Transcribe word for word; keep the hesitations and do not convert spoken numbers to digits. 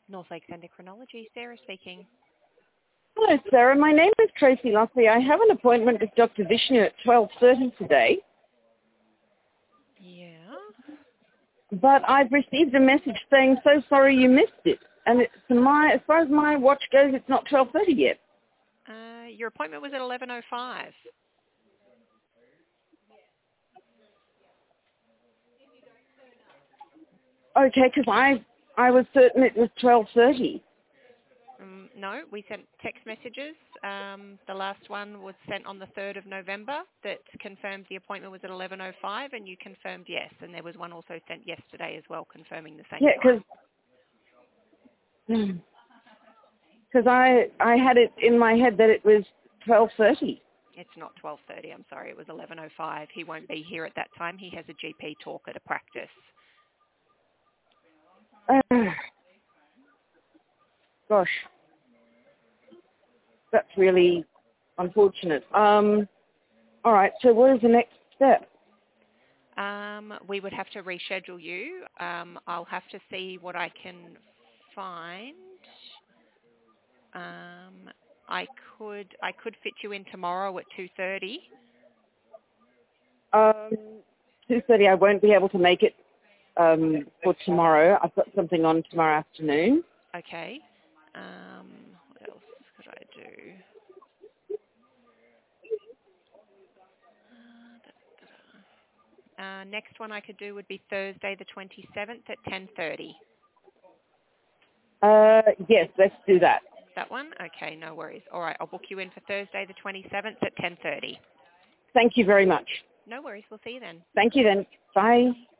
North Lakes Endocrinology, Sarah speaking. Hello, Sarah. My name is Tracy Luffy. I have an appointment with Doctor Vishnu at twelve thirty today, Yeah. but I've received a message saying, so sorry you missed it. And it's my, as far as my watch goes, it's not twelve thirty yet. Uh, your appointment was at eleven oh five. Okay, because I, I was certain it was twelve thirty. Um, no, we sent text messages. Um, the last one was sent on the third of November that confirmed the appointment was at eleven oh five, and you confirmed yes. And there was one also sent yesterday as well confirming the same Yeah, time. because because I, I had it in my head that it was twelve thirty. It's not twelve thirty, I'm sorry. It was eleven oh five. He won't be here at that time. He has a G P talk at a practice. Uh, gosh, that's really unfortunate. Um, all right, so what is the next step? Um, we would have to reschedule you. Um, I'll have to see what I can find. Um, I could I could fit you in tomorrow at two thirty. Um, two thirty, I won't be able to make it um, for tomorrow. I've got something on tomorrow afternoon. Okay. Um, what else could I do? Uh, next one I could do would be Thursday the twenty-seventh at ten thirty. Uh, yes, let's do that. That one? Okay, no worries. All right, I'll book you in for Thursday the twenty-seventh at ten thirty. Thank you very much. No worries. We'll see you then. Thank you then. Bye.